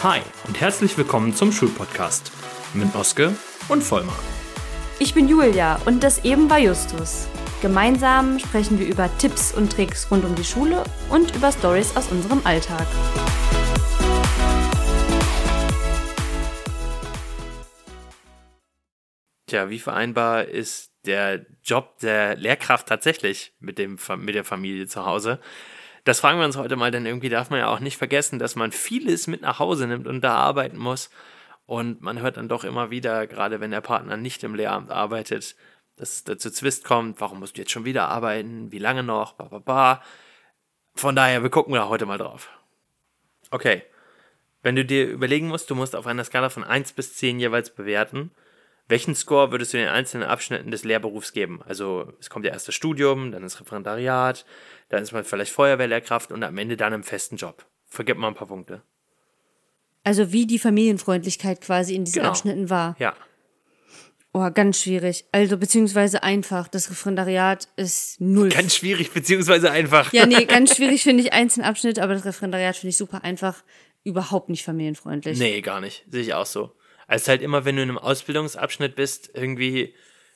Hi und herzlich willkommen zum Schulpodcast mit Oske und Vollmar. Ich bin Julia und das eben war Justus. Gemeinsam sprechen wir über Tipps und Tricks rund um die Schule und über Storys aus unserem Alltag. Tja, wie vereinbar ist der Job der Lehrkraft tatsächlich mit der Familie zu Hause? Das fragen wir uns heute mal, denn irgendwie darf man ja auch nicht vergessen, dass man vieles mit nach Hause nimmt und da arbeiten muss. Und man hört dann doch immer wieder, gerade wenn der Partner nicht im Lehramt arbeitet, dass es dazu Zwist kommt. Warum musst du jetzt schon wieder arbeiten? Wie lange noch? Von daher, wir gucken da heute mal drauf. Okay, wenn du dir überlegen musst, du musst auf einer Skala von 1 bis 10 jeweils bewerten, welchen Score würdest du den einzelnen Abschnitten des Lehrberufs geben? Also es kommt ja erst das Studium, dann das Referendariat, dann ist man vielleicht Feuerwehrlehrkraft und am Ende dann im festen Job. Vergib mal ein paar Punkte. Also wie die Familienfreundlichkeit quasi in diesen Abschnitten war. Ja. Oh, ganz schwierig. Also beziehungsweise einfach. Das Referendariat ist 0. Ganz schwierig, beziehungsweise einfach. Ja, nee, ganz schwierig finde ich einzelne Abschnitte, aber das Referendariat finde ich super einfach. Überhaupt nicht familienfreundlich. Nee, gar nicht. Sehe ich auch so. Also halt immer, wenn du in einem Ausbildungsabschnitt bist, irgendwie,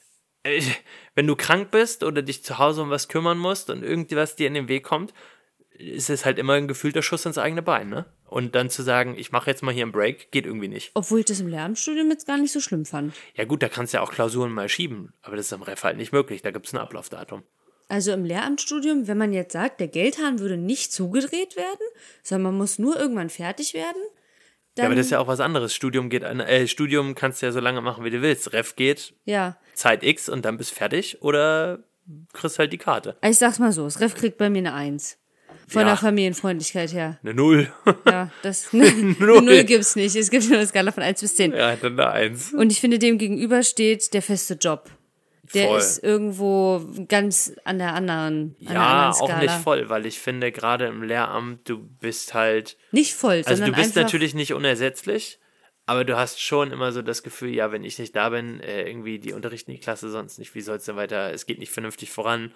wenn du krank bist oder dich zu Hause um was kümmern musst und irgendwas dir in den Weg kommt, ist es halt immer ein gefühlter Schuss ins eigene Bein, ne? Und dann zu sagen, ich mache jetzt mal hier einen Break, geht irgendwie nicht. Obwohl ich das im Lehramtsstudium jetzt gar nicht so schlimm fand. Ja gut, da kannst du ja auch Klausuren mal schieben, aber das ist im Ref halt nicht möglich, da gibt es ein Ablaufdatum. Also im Lehramtsstudium, wenn man jetzt sagt, der Geldhahn würde nicht zugedreht werden, sondern man muss nur irgendwann fertig werden, ja, aber das ist ja auch was anderes. Studium kannst du ja so lange machen, wie du willst. Ref geht, ja. Zeit X und dann bist fertig oder kriegst halt die Karte. Ich sag's mal so, das Ref kriegt bei mir eine 1. Von der Familienfreundlichkeit her. Eine 0. Ja, eine 0 gibt's nicht. Es gibt nur eine Skala von 1 bis 10. Ja, dann eine 1. Und ich finde, dem gegenüber steht der feste Job. Der voll. ist irgendwo ganz an der anderen Skala. Ja, auch nicht voll, weil ich finde, gerade im Lehramt, du bist halt... Nicht voll, also sondern du bist einfach natürlich nicht unersetzlich, aber du hast schon immer so das Gefühl, ja, wenn ich nicht da bin, irgendwie die unterrichten die Klasse sonst nicht, wie soll es denn weiter, es geht nicht vernünftig voran.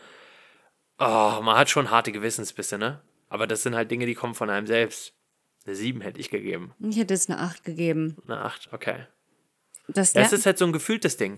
Oh, man hat schon harte Gewissensbisse, ne? Aber das sind halt Dinge, die kommen von einem selbst. Eine 7 hätte ich gegeben. Ich hätte jetzt eine 8 gegeben. Eine 8, okay. Das ist halt so ein gefühltes Ding.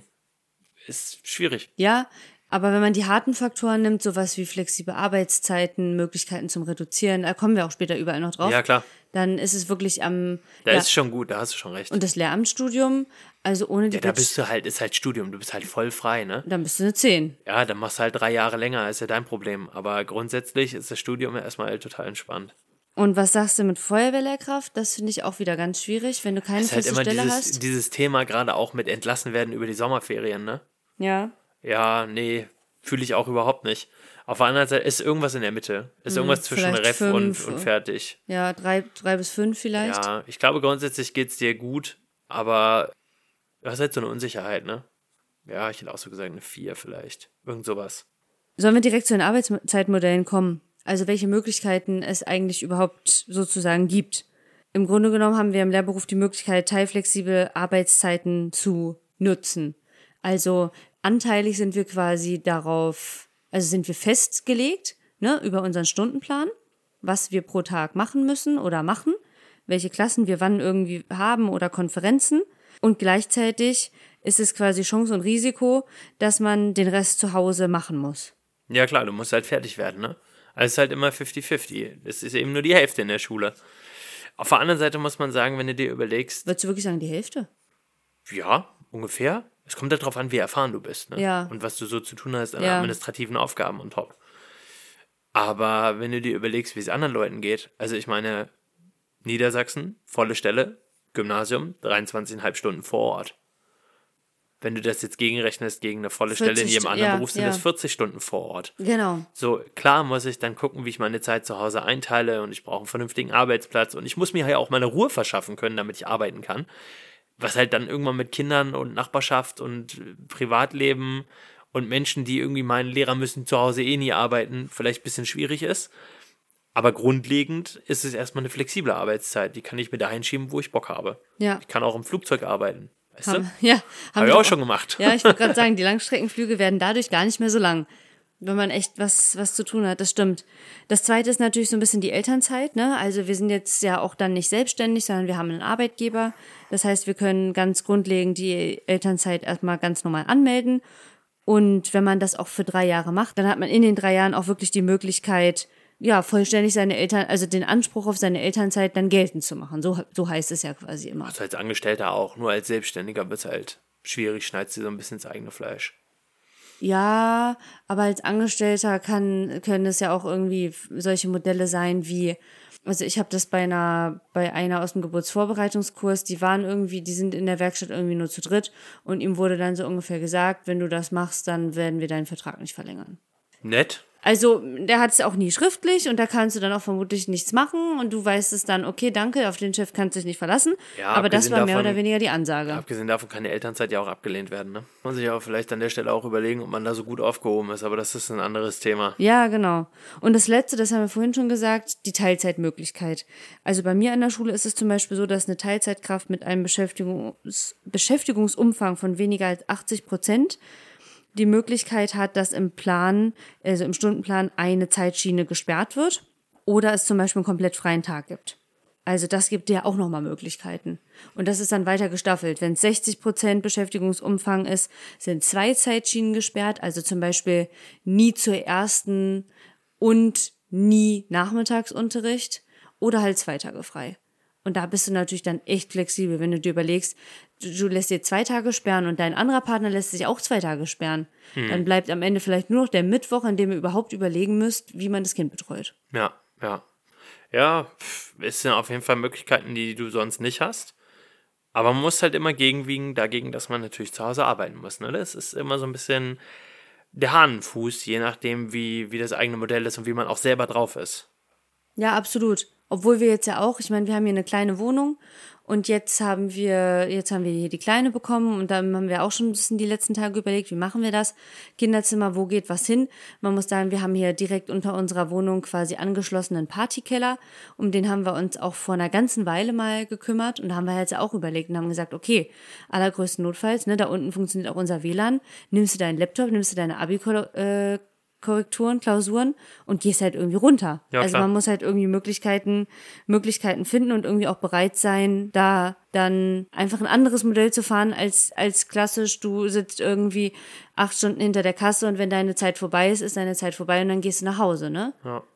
Ist schwierig. Ja, aber wenn man die harten Faktoren nimmt, sowas wie flexible Arbeitszeiten, Möglichkeiten zum Reduzieren, da kommen wir auch später überall noch drauf. Ja, klar. Dann ist es wirklich am... Da ist schon gut, da hast du schon recht. Und das Lehramtsstudium, also ohne die... Ja, da bist du halt, ist halt Studium, du bist halt voll frei, ne? Dann bist du eine 10. Ja, dann machst du halt 3 Jahre länger, ist ja dein Problem. Aber grundsätzlich ist das Studium ja erstmal total entspannt. Und was sagst du mit Feuerwehrlehrkraft? Das finde ich auch wieder ganz schwierig, wenn du keine ist halt feste immer Stelle dieses, hast. dieses Thema gerade auch mit entlassen werden über die Sommerferien, ne? Ja. Ja, nee, fühle ich auch überhaupt nicht. Auf der anderen Seite ist irgendwas in der Mitte. Ist irgendwas zwischen Ref und fertig. Ja, 3 bis 5 vielleicht. Ja, ich glaube grundsätzlich geht's dir gut, aber du hast halt so eine Unsicherheit, ne? Ja, ich hätte auch so gesagt eine 4 vielleicht. Irgend sowas. Sollen wir direkt zu den Arbeitszeitmodellen kommen? Also welche Möglichkeiten es eigentlich überhaupt sozusagen gibt. Im Grunde genommen haben wir im Lehrberuf die Möglichkeit, teilflexible Arbeitszeiten zu nutzen. Also anteilig sind wir quasi darauf, also sind wir festgelegt, ne, über unseren Stundenplan, was wir pro Tag machen müssen oder machen, welche Klassen wir wann irgendwie haben oder Konferenzen. Und gleichzeitig ist es quasi Chance und Risiko, dass man den Rest zu Hause machen muss. Ja klar, du musst halt fertig werden, ne? Also es ist halt immer 50-50. Es ist eben nur die Hälfte in der Schule. Auf der anderen Seite muss man sagen, wenn du dir überlegst... Würdest du wirklich sagen, die Hälfte? Ja, ungefähr. Es kommt ja darauf an, wie erfahren du bist, ne? Ja. Und was du so zu tun hast an administrativen Aufgaben und top. Aber wenn du dir überlegst, wie es anderen Leuten geht, also ich meine, Niedersachsen, volle Stelle, Gymnasium, 23,5 Stunden vor Ort. Wenn du das jetzt gegenrechnest gegen eine volle Stelle in jedem anderen Beruf, sind das 40 Stunden vor Ort. Genau. So, klar muss ich dann gucken, wie ich meine Zeit zu Hause einteile und ich brauche einen vernünftigen Arbeitsplatz und ich muss mir ja auch meine Ruhe verschaffen können, damit ich arbeiten kann. Was halt dann irgendwann mit Kindern und Nachbarschaft und Privatleben und Menschen, die irgendwie meinen, Lehrer müssen zu Hause eh nie arbeiten, vielleicht ein bisschen schwierig ist. Aber grundlegend ist es erstmal eine flexible Arbeitszeit. Die kann ich mir dahin schieben, wo ich Bock habe. Ja. Ich kann auch im Flugzeug arbeiten. Weißt du? Ja. Habe ich auch schon gemacht. Ja, ich wollte gerade sagen, die Langstreckenflüge werden dadurch gar nicht mehr so lang. wenn man echt was zu tun hat, das stimmt. Das Zweite ist natürlich so ein bisschen die Elternzeit, ne? Also wir sind jetzt ja auch dann nicht selbstständig, sondern wir haben einen Arbeitgeber. Das heißt, wir können ganz grundlegend die Elternzeit erstmal ganz normal anmelden. Und wenn man das auch für 3 Jahre macht, dann hat man in den 3 Jahren auch wirklich die Möglichkeit, ja, vollständig also den Anspruch auf seine Elternzeit dann geltend zu machen. So heißt es ja quasi immer. Also als Angestellter auch, nur als Selbstständiger wird es halt schwierig, schneidest du so ein bisschen ins eigene Fleisch. Ja, aber als Angestellter können es ja auch irgendwie solche Modelle sein wie, also ich habe das bei einer aus dem Geburtsvorbereitungskurs, die sind in der Werkstatt irgendwie nur zu dritt und ihm wurde dann so ungefähr gesagt, wenn du das machst, dann werden wir deinen Vertrag nicht verlängern. Nett. Also, der hat es auch nie schriftlich und da kannst du dann auch vermutlich nichts machen und du weißt es dann, okay, danke, auf den Chef kannst du dich nicht verlassen. Ja, aber das war mehr oder weniger die Ansage. Abgesehen davon kann die Elternzeit ja auch abgelehnt werden, ne? Muss sich aber vielleicht an der Stelle auch überlegen, ob man da so gut aufgehoben ist, aber das ist ein anderes Thema. Ja, genau. Und das Letzte, das haben wir vorhin schon gesagt, die Teilzeitmöglichkeit. Also bei mir an der Schule ist es zum Beispiel so, dass eine Teilzeitkraft mit einem Beschäftigungsumfang von weniger als 80% die Möglichkeit hat, dass im Stundenplan eine Zeitschiene gesperrt wird oder es zum Beispiel einen komplett freien Tag gibt. Also das gibt dir auch nochmal Möglichkeiten. Und das ist dann weiter gestaffelt. Wenn es 60% Beschäftigungsumfang ist, sind 2 Zeitschienen gesperrt, also zum Beispiel nie zur ersten und nie Nachmittagsunterricht oder halt 2 Tage frei. Und da bist du natürlich dann echt flexibel, wenn du dir überlegst, du lässt dir 2 Tage sperren und dein anderer Partner lässt sich auch 2 Tage sperren. Dann bleibt am Ende vielleicht nur noch der Mittwoch, an dem ihr überhaupt überlegen müsst, wie man das Kind betreut. Ja. Ja, es sind auf jeden Fall Möglichkeiten, die du sonst nicht hast. Aber man muss halt immer gegenwiegen dagegen, dass man natürlich zu Hause arbeiten muss. Ne? Das ist immer so ein bisschen der Hahnenfuß, je nachdem, wie das eigene Modell ist und wie man auch selber drauf ist. Ja, absolut. Obwohl wir jetzt ja auch, ich meine, wir haben hier eine kleine Wohnung und jetzt haben wir hier die Kleine bekommen und dann haben wir auch schon ein bisschen die letzten Tage überlegt, wie machen wir das? Kinderzimmer, wo geht was hin? Man muss sagen, wir haben hier direkt unter unserer Wohnung quasi angeschlossenen Partykeller. Um den haben wir uns auch vor einer ganzen Weile mal gekümmert und da haben wir jetzt auch überlegt und haben gesagt, okay, allergrößten Notfalls, ne, da unten funktioniert auch unser WLAN, nimmst du deinen Laptop, nimmst du deine Korrekturen, Klausuren und gehst halt irgendwie runter. Ja, also man muss halt irgendwie Möglichkeiten finden und irgendwie auch bereit sein, da dann einfach ein anderes Modell zu fahren als klassisch, du sitzt irgendwie 8 Stunden hinter der Kasse und wenn deine Zeit vorbei ist, ist deine Zeit vorbei und dann gehst du nach Hause, ne?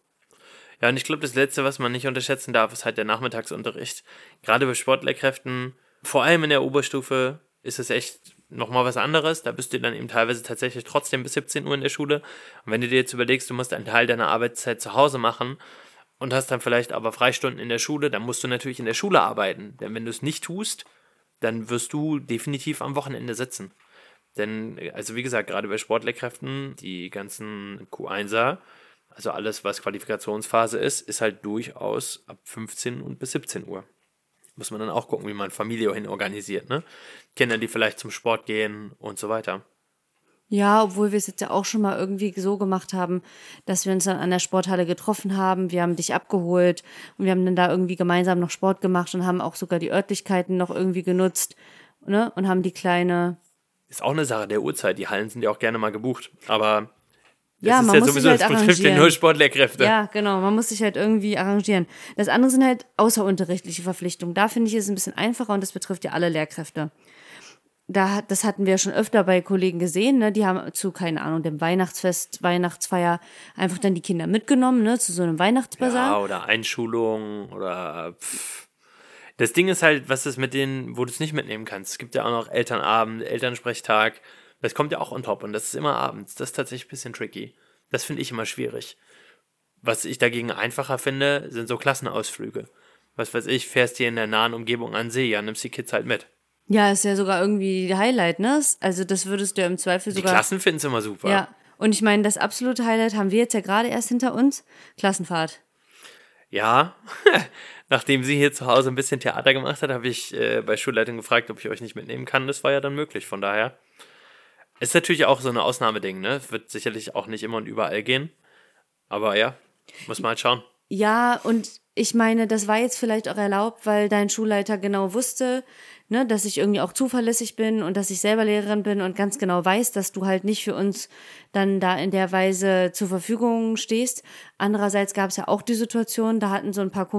Ja, und ich glaube, das Letzte, was man nicht unterschätzen darf, ist halt der Nachmittagsunterricht. Gerade bei Sportlehrkräften, vor allem in der Oberstufe, ist es echt nochmal was anderes. Da bist du dann eben teilweise tatsächlich trotzdem bis 17 Uhr in der Schule. Und wenn du dir jetzt überlegst, du musst einen Teil deiner Arbeitszeit zu Hause machen und hast dann vielleicht aber Freistunden in der Schule, dann musst du natürlich in der Schule arbeiten. Denn wenn du es nicht tust, dann wirst du definitiv am Wochenende sitzen. Denn, also wie gesagt, gerade bei Sportlehrkräften, die ganzen Q1er, also alles, was Qualifikationsphase ist halt durchaus ab 15 und bis 17 Uhr. Muss man dann auch gucken, wie man Familie hin organisiert, ne? Kinder, die vielleicht zum Sport gehen und so weiter. Ja, obwohl wir es jetzt ja auch schon mal irgendwie so gemacht haben, dass wir uns dann an der Sporthalle getroffen haben, wir haben dich abgeholt und wir haben dann da irgendwie gemeinsam noch Sport gemacht und haben auch sogar die Örtlichkeiten noch irgendwie genutzt, ne? Und haben die Kleine... Ist auch eine Sache der Uhrzeit, die Hallen sind ja auch gerne mal gebucht, aber ja, man muss sich halt arrangieren. Das betrifft ja nur Sportlehrkräfte. Ja, genau, man muss sich halt irgendwie arrangieren. Das andere sind halt außerunterrichtliche Verpflichtungen. Da finde ich es ein bisschen einfacher und das betrifft ja alle Lehrkräfte. Das hatten wir schon öfter bei Kollegen gesehen, ne? Die haben zu, keine Ahnung, dem Weihnachtsfest, Weihnachtsfeier einfach dann die Kinder mitgenommen, ne? Zu so einem Weihnachtsbasar. Ja, oder Einschulung oder Das Ding ist halt, was ist mit denen, wo du es nicht mitnehmen kannst. Es gibt ja auch noch Elternabend, Elternsprechtag. Das kommt ja auch on top und das ist immer abends. Das ist tatsächlich ein bisschen tricky. Das finde ich immer schwierig. Was ich dagegen einfacher finde, sind so Klassenausflüge. Was weiß ich, fährst hier in der nahen Umgebung an See, ja, nimmst die Kids halt mit. Ja, ist ja sogar irgendwie die Highlight, ne? Also das würdest du ja im Zweifel sogar... Die Klassen finden es immer super. Ja, und ich meine, das absolute Highlight haben wir jetzt ja gerade erst hinter uns. Klassenfahrt. Ja, nachdem sie hier zu Hause ein bisschen Theater gemacht hat, habe ich bei Schulleitung gefragt, ob ich euch nicht mitnehmen kann. Das war ja dann möglich, von daher... Ist natürlich auch so ein Ausnahmeding, ne? Wird sicherlich auch nicht immer und überall gehen. Aber ja, muss man halt schauen. Ja, und ich meine, das war jetzt vielleicht auch erlaubt, weil dein Schulleiter genau wusste, ne, dass ich irgendwie auch zuverlässig bin und dass ich selber Lehrerin bin und ganz genau weiß, dass du halt nicht für uns dann da in der Weise zur Verfügung stehst. Andererseits gab es ja auch die Situation, da hatten so ein paar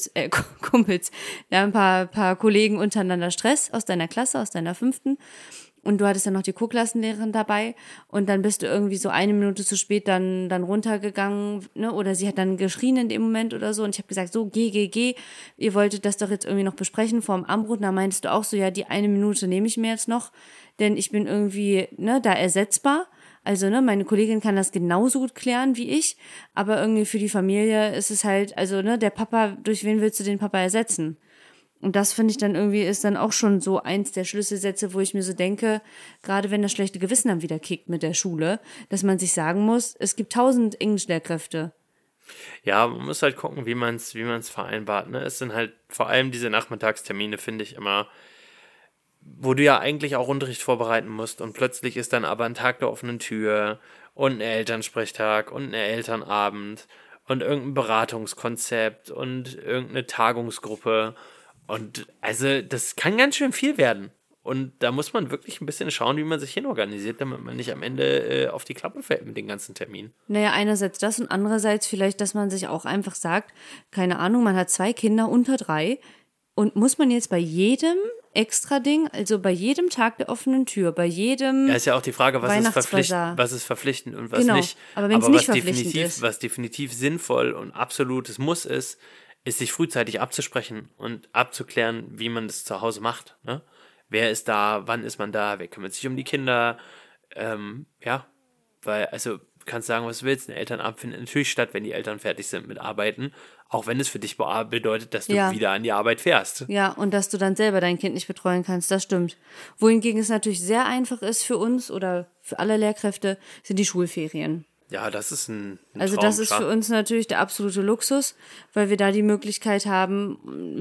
ein paar Kollegen untereinander Stress aus deiner Klasse, aus deiner 5. Und du hattest ja noch die Co-Klassenlehrerin dabei und dann bist du irgendwie so 1 Minute zu spät dann runtergegangen, ne? Oder sie hat dann geschrien in dem Moment oder so und ich habe gesagt, so, geh, ihr wolltet das doch jetzt irgendwie noch besprechen vor dem Armbrot. Und da meintest du auch so, ja, die 1 Minute nehme ich mir jetzt noch, denn ich bin irgendwie, ne, da ersetzbar. Also, ne, meine Kollegin kann das genauso gut klären wie ich, aber irgendwie für die Familie ist es halt, also, ne, der Papa, durch wen willst du den Papa ersetzen? Und das finde ich dann irgendwie ist dann auch schon so eins der Schlüsselsätze, wo ich mir so denke, gerade wenn das schlechte Gewissen dann wieder kickt mit der Schule, dass man sich sagen muss, es gibt 1000 Englischlehrkräfte. Ja, man muss halt gucken, wie man's vereinbart. Ne? Es sind halt vor allem diese Nachmittagstermine, finde ich immer, wo du ja eigentlich auch Unterricht vorbereiten musst und plötzlich ist dann aber ein Tag der offenen Tür und ein Elternsprechtag und ein Elternabend und irgendein Beratungskonzept und irgendeine Tagungsgruppe. Und also das kann ganz schön viel werden. Und da muss man wirklich ein bisschen schauen, wie man sich hinorganisiert, damit man nicht am Ende auf die Klappe fällt mit den ganzen Terminen. Naja, einerseits das und andererseits vielleicht, dass man sich auch einfach sagt, keine Ahnung, man hat 2 Kinder unter 3 und muss man jetzt bei jedem extra Ding, also bei jedem Tag der offenen Tür, bei jedem Ja, ist ja auch die Frage, was ist verpflichtend und was genau, nicht. aber wenn es nicht verpflichtend ist. Was definitiv sinnvoll und absolutes Muss ist sich frühzeitig abzusprechen und abzuklären, wie man das zu Hause macht. Ne? Wer ist da, wann ist man da, wer kümmert sich um die Kinder, ja, weil, also, du kannst sagen, was du willst, ein Elternabend findet natürlich statt, wenn die Eltern fertig sind mit Arbeiten, auch wenn es für dich bedeutet, dass du wieder an die Arbeit fährst. Ja, und dass du dann selber dein Kind nicht betreuen kannst, das stimmt. Wohingegen es natürlich sehr einfach ist für uns oder für alle Lehrkräfte, sind die Schulferien. Ja, das ist ein Also Traum, das ist für uns natürlich der absolute Luxus, weil wir da die Möglichkeit haben,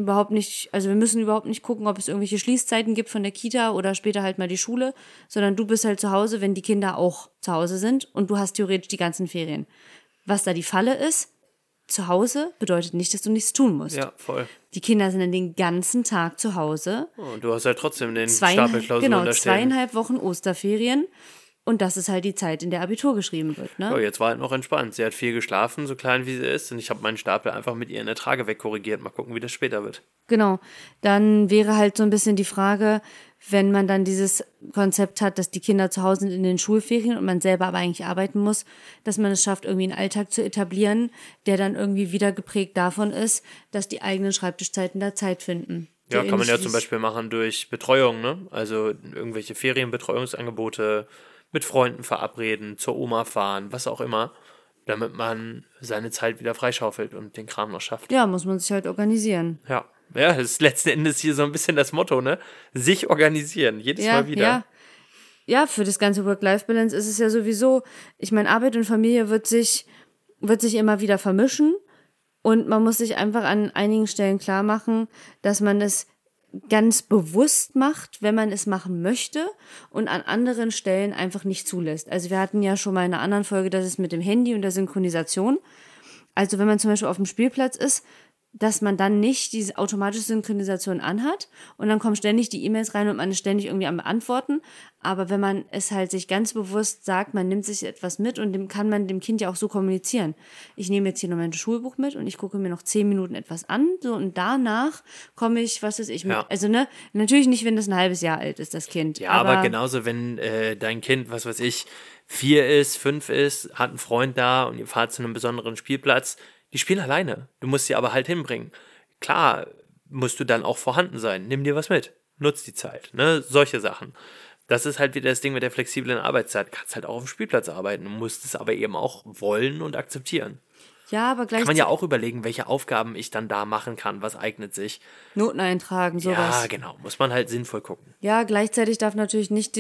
wir müssen überhaupt nicht gucken, ob es irgendwelche Schließzeiten gibt von der Kita oder später halt mal die Schule, sondern du bist halt zu Hause, wenn die Kinder auch zu Hause sind und du hast theoretisch die ganzen Ferien. Was da die Falle ist, zu Hause bedeutet nicht, dass du nichts tun musst. Ja, voll. Die Kinder sind dann den ganzen Tag zu Hause. Und du hast halt trotzdem den Stapel Klausuren Genau, da stehen. 2,5 Wochen Osterferien. Und das ist halt die Zeit, in der Abitur geschrieben wird, ne? Ja, jetzt war halt noch entspannt. Sie hat viel geschlafen, so klein wie sie ist. Und ich habe meinen Stapel einfach mit ihr in der Trage wegkorrigiert. Mal gucken, wie das später wird. Genau. Dann wäre halt so ein bisschen die Frage, wenn man dann dieses Konzept hat, dass die Kinder zu Hause sind in den Schulferien und man selber aber eigentlich arbeiten muss, dass man es schafft, irgendwie einen Alltag zu etablieren, der dann irgendwie wieder geprägt davon ist, dass die eigenen Schreibtischzeiten da Zeit finden. Ja, kann man ja zum Beispiel machen durch Betreuung, ne? Also irgendwelche Ferienbetreuungsangebote, mit Freunden verabreden, zur Oma fahren, was auch immer, damit man seine Zeit wieder freischaufelt und den Kram noch schafft. Ja, muss man sich halt organisieren. Ja, das ist letzten Endes hier so ein bisschen das Motto, ne? Sich organisieren, jedes Mal wieder. Ja, für das ganze Work-Life-Balance ist es ja sowieso, ich meine, Arbeit und Familie wird sich immer wieder vermischen und man muss sich einfach an einigen Stellen klar machen, dass man es ganz bewusst macht, wenn man es machen möchte und an anderen Stellen einfach nicht zulässt. Also wir hatten ja schon mal in einer anderen Folge, das ist mit dem Handy und der Synchronisation. Also wenn man zum Beispiel auf dem Spielplatz ist, dass man dann nicht diese automatische Synchronisation anhat und dann kommen ständig die E-Mails rein und man ist ständig irgendwie am Beantworten. Aber wenn man es halt sich ganz bewusst sagt, man nimmt sich etwas mit und dem kann man dem Kind ja auch so kommunizieren. Ich nehme jetzt hier noch mein Schulbuch mit und ich gucke mir noch 10 Minuten etwas an so, und danach komme ich, was weiß ich, mit. Ja. Also ne, natürlich nicht, wenn das ein halbes Jahr alt ist, das Kind. Ja, aber genauso, wenn dein Kind, was weiß ich, 4 ist, 5 ist, hat einen Freund da und ihr fahrt zu einem besonderen Spielplatz, die spielen alleine. Du musst sie aber halt hinbringen. Klar musst du dann auch vorhanden sein. Nimm dir was mit. Nutz die Zeit. Ne? Solche Sachen. Das ist halt wieder das Ding mit der flexiblen Arbeitszeit. Du kannst halt auch auf dem Spielplatz arbeiten. Du musst es aber eben auch wollen und akzeptieren. Ja, aber Kann man ja auch überlegen, welche Aufgaben ich dann da machen kann. Was eignet sich? Noten eintragen, sowas. Ja, genau. Muss man halt sinnvoll gucken. Ja, gleichzeitig darf man nicht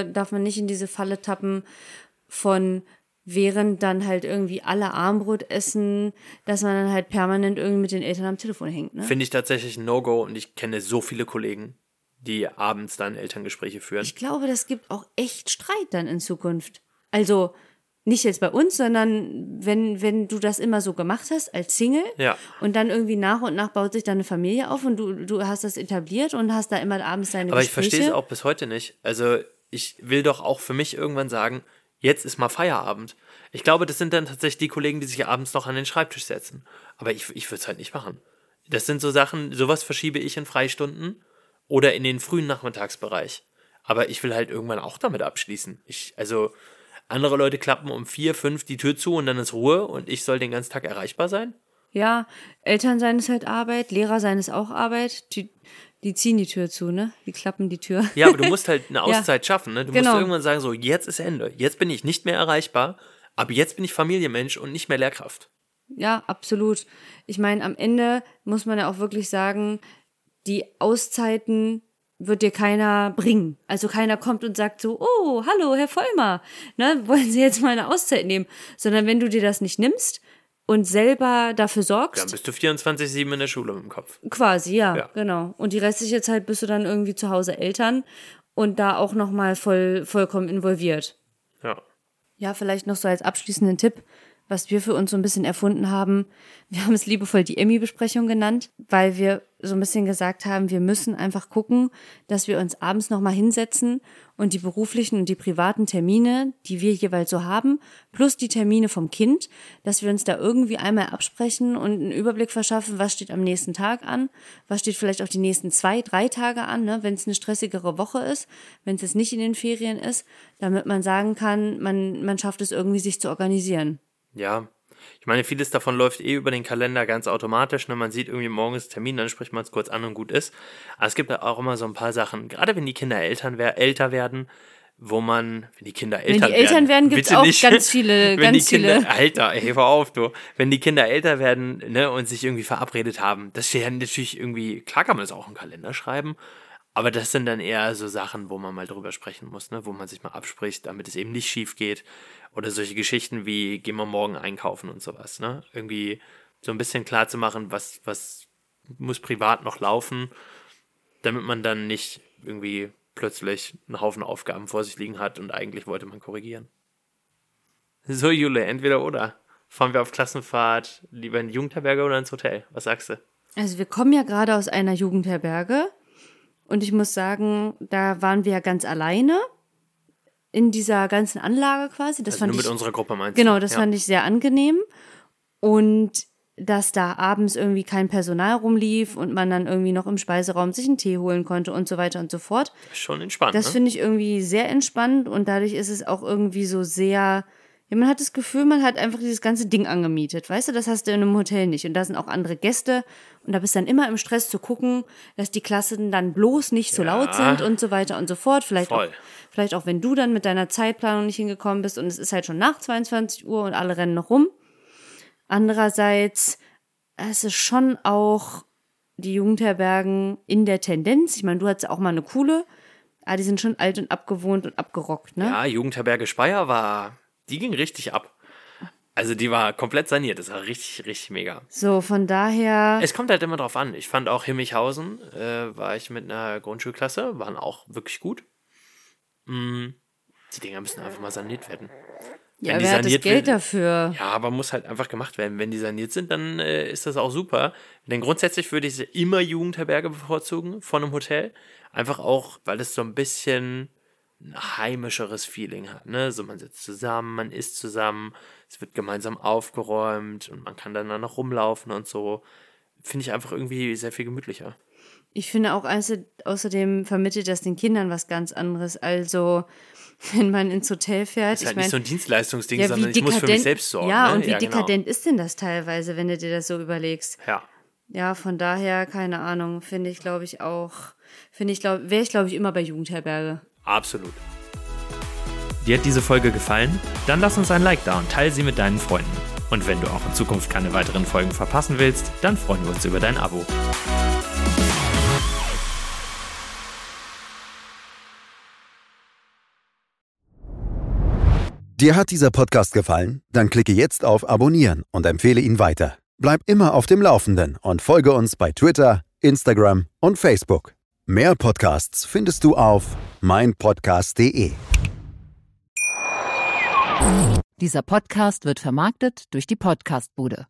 in diese Falle tappen von während dann halt irgendwie alle Armbrot essen, dass man dann halt permanent irgendwie mit den Eltern am Telefon hängt, ne? Finde ich tatsächlich ein No-Go und ich kenne so viele Kollegen, die abends dann Elterngespräche führen. Ich glaube, das gibt auch echt Streit dann in Zukunft. Also, nicht jetzt bei uns, sondern wenn du das immer so gemacht hast als Single und dann irgendwie nach und nach baut sich deine Familie auf und du hast das etabliert und hast da immer abends deine Aber Gespräche. ich verstehe es auch bis heute nicht. Also ich will doch auch für mich irgendwann sagen, jetzt ist mal Feierabend. Ich glaube, das sind dann tatsächlich die Kollegen, die sich abends noch an den Schreibtisch setzen. Aber ich würde es halt nicht machen. Das sind so Sachen, sowas verschiebe ich in Freistunden oder in den frühen Nachmittagsbereich. Aber ich will halt irgendwann auch damit abschließen. Andere Leute klappen um 4, 5 die Tür zu und dann ist Ruhe und ich soll den ganzen Tag erreichbar sein? Ja, Eltern sein ist halt Arbeit, Lehrer sein ist auch Arbeit. Die ziehen die Tür zu, ne? Die klappen die Tür. Ja, aber du musst halt eine Auszeit schaffen, ne? Du musst irgendwann sagen, so, jetzt ist Ende. Jetzt bin ich nicht mehr erreichbar, aber jetzt bin ich Familienmensch und nicht mehr Lehrkraft. Ja, absolut. Ich meine, am Ende muss man ja auch wirklich sagen, die Auszeiten wird dir keiner bringen. Also keiner kommt und sagt so, oh, hallo, Herr Vollmer, ne, wollen Sie jetzt mal eine Auszeit nehmen? Sondern wenn du dir das nicht nimmst und selber dafür sorgst. Dann bist du 24/7 in der Schule mit dem Kopf. Quasi, ja, genau. Und die restliche Zeit bist du dann irgendwie zu Hause Eltern und da auch nochmal vollkommen involviert. Ja. Ja, vielleicht noch so als abschließenden Tipp, was wir für uns so ein bisschen erfunden haben. Wir haben es liebevoll die Emmy-Besprechung genannt, weil wir so ein bisschen gesagt haben, wir müssen einfach gucken, dass wir uns abends nochmal hinsetzen und die beruflichen und die privaten Termine, die wir jeweils so haben, plus die Termine vom Kind, dass wir uns da irgendwie einmal absprechen und einen Überblick verschaffen, was steht am nächsten Tag an, was steht vielleicht auch die nächsten 2, 3 Tage an, ne, wenn es eine stressigere Woche ist, wenn es jetzt nicht in den Ferien ist, damit man sagen kann, man schafft es irgendwie, sich zu organisieren. Ja, ich meine, vieles davon läuft über den Kalender ganz automatisch. Ne? Man sieht irgendwie morgens Termin, dann spricht man es kurz an und gut ist. Aber es gibt auch immer so ein paar Sachen, gerade wenn die Kinder älter werden, wenn die Kinder älter werden, gibt es auch nicht. Ganz viele, Alter, ey, hör auf, du. Wenn die Kinder älter werden, ne, und sich irgendwie verabredet haben, das steht ja natürlich irgendwie, klar kann man das auch im Kalender schreiben, aber das sind dann eher so Sachen, wo man mal drüber sprechen muss, ne, wo man sich mal abspricht, damit es eben nicht schief geht. Oder solche Geschichten wie, gehen wir morgen einkaufen und sowas, ne? Irgendwie so ein bisschen klar zu machen, was muss privat noch laufen, damit man dann nicht irgendwie plötzlich einen Haufen Aufgaben vor sich liegen hat und eigentlich wollte man korrigieren. So, Jule, entweder oder. Fahren wir auf Klassenfahrt lieber in die Jugendherberge oder ins Hotel? Was sagst du? Also wir kommen ja gerade aus einer Jugendherberge und ich muss sagen, da waren wir ja ganz alleine in dieser ganzen Anlage quasi. Das also fand nur ich, mit unserer Gruppe meinst du? Genau, das fand ich sehr angenehm. Und dass da abends irgendwie kein Personal rumlief und man dann irgendwie noch im Speiseraum sich einen Tee holen konnte und so weiter und so fort. Das ist schon entspannt, Das finde ich irgendwie sehr entspannt und dadurch ist es auch irgendwie so sehr, ja, man hat das Gefühl, man hat einfach dieses ganze Ding angemietet, weißt du, das hast du in einem Hotel nicht und da sind auch andere Gäste und da bist du dann immer im Stress zu gucken, dass die Klassen dann bloß nicht so laut sind und so weiter und so fort, vielleicht auch wenn du dann mit deiner Zeitplanung nicht hingekommen bist und es ist halt schon nach 22 Uhr und alle rennen noch rum. Andererseits, es ist schon auch die Jugendherbergen in der Tendenz, ich meine, du hattest auch mal eine coole, aber die sind schon alt und abgewohnt und abgerockt, ne? Ja, Jugendherberge Speyer die ging richtig ab. Also die war komplett saniert, das war richtig, richtig mega. So, von daher... Es kommt halt immer drauf an. Ich fand auch Himmichhausen, war ich mit einer Grundschulklasse, waren auch wirklich gut. Die Dinger müssen einfach mal saniert werden. Ja, wer hat das Geld dafür? Ja, aber muss halt einfach gemacht werden. Wenn die saniert sind, dann ist das auch super. Denn grundsätzlich würde ich immer Jugendherberge bevorzugen von einem Hotel. Einfach auch, weil es so ein bisschen ein heimischeres Feeling hat, ne? So, man sitzt zusammen, man isst zusammen, es wird gemeinsam aufgeräumt und man kann dann noch rumlaufen und so. Finde ich einfach irgendwie sehr viel gemütlicher. Ich finde auch, außerdem vermittelt das den Kindern was ganz anderes. Also, wenn man ins Hotel fährt. Das ist halt nicht so ein Dienstleistungsding, sondern ich muss für mich selbst sorgen. Ja, ne? und wie dekadent ist denn das teilweise, wenn du dir das so überlegst? Ja. Ja, von daher, keine Ahnung, wäre ich, glaube ich, immer bei Jugendherberge. Absolut. Dir hat diese Folge gefallen? Dann lass uns ein Like da und teile sie mit deinen Freunden. Und wenn du auch in Zukunft keine weiteren Folgen verpassen willst, dann freuen wir uns über dein Abo. Dir hat dieser Podcast gefallen? Dann klicke jetzt auf Abonnieren und empfehle ihn weiter. Bleib immer auf dem Laufenden und folge uns bei Twitter, Instagram und Facebook. Mehr Podcasts findest du auf meinpodcast.de. Dieser Podcast wird vermarktet durch die Podcastbude.